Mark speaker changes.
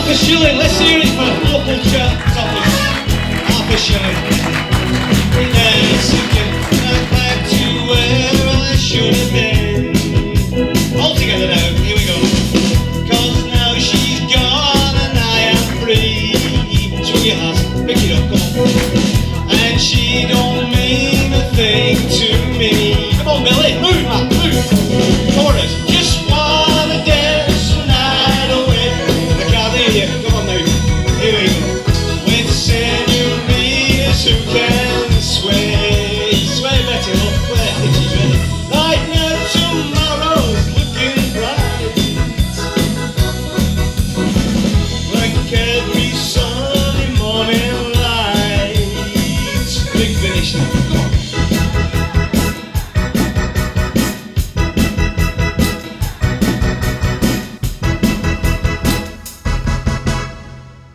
Speaker 1: a shilling. Let's hear it for local chap Thomas. Half a shilling.